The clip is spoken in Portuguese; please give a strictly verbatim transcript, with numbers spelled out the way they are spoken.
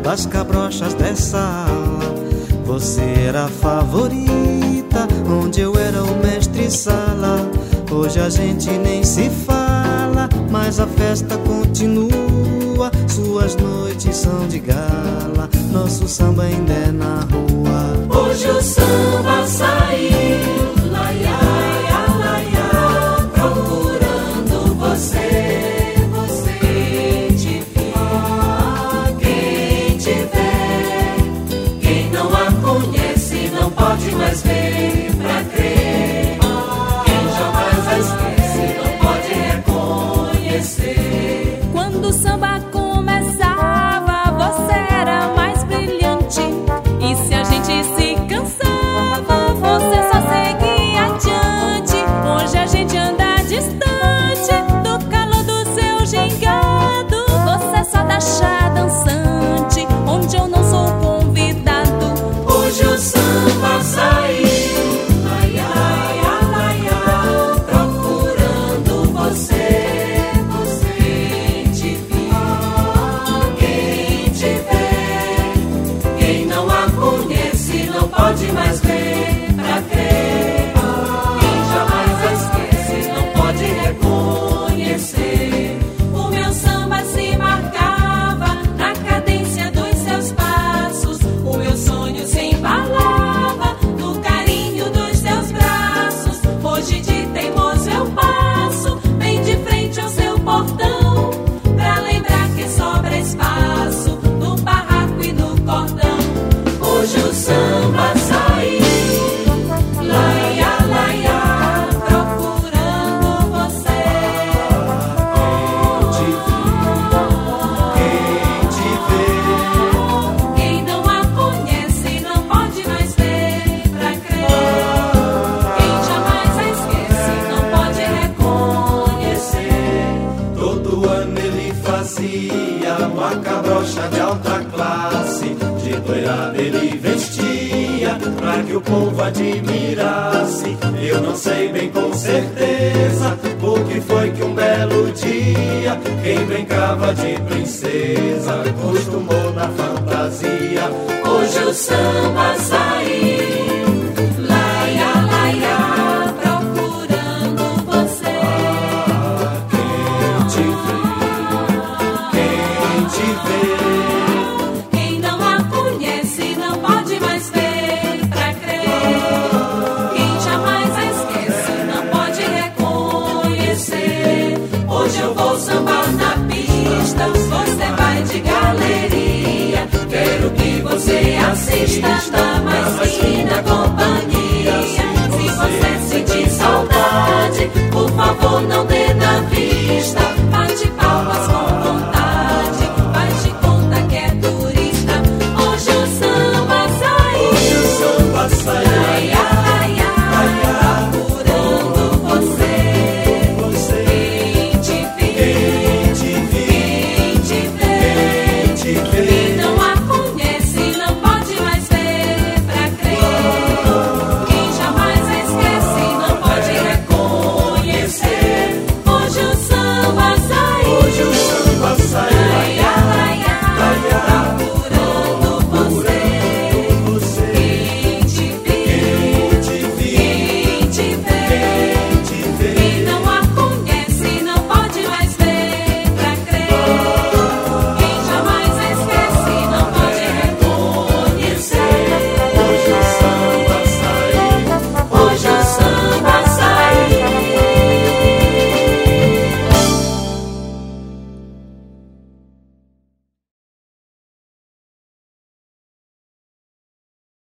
das cabrochas dessa ala. Você era a favorita, onde eu era o mestre-sala. Hoje a gente nem se fala, mas a festa continua. Suas noites são de gala, nosso samba ainda é na rua. Hoje o samba saiu, laia, laia, procurando você, você. Quem te viu, quem te vê, quem não a conhece não pode mais ver pra crer. Quem jamais a esquece não pode reconhecer. Quando o samba começava, você era mais brilhante. E se a gente se cansava, você só seguia adiante. Hoje a gente anda distante do calor do seu gingado. Você só dá chá dançante, onde eu não sou convidado. Hoje o samba saiu, laia, laia, procurando você, você. Quem te viu, quem te vê, quem não a conhece não pode mais ver pra crer. Quem jamais a esquece não pode reconhecer. O meu samba se marcava na cadência dos seus passos. O meu sonho se embalava no carinho dos seus braços. Hoje de teimoso eu passo bem de frente ao seu portão, pra lembrar que sobra espaço no barraco e no cordão. Hoje o samba saiu, laia, laia, procurando você. Quem te viu, quem te vê, Quem não a conhece não pode mais ver pra crer. Quem jamais a esquece não pode reconhecer. todo ano ele fazia uma cabrocha de alta classe. De doirada ele vestia, pra que o povo admirasse. Eu não sei bem com certeza o que foi que um belo dia quem brincava de princesa acostumou na fantasia. Hoje o samba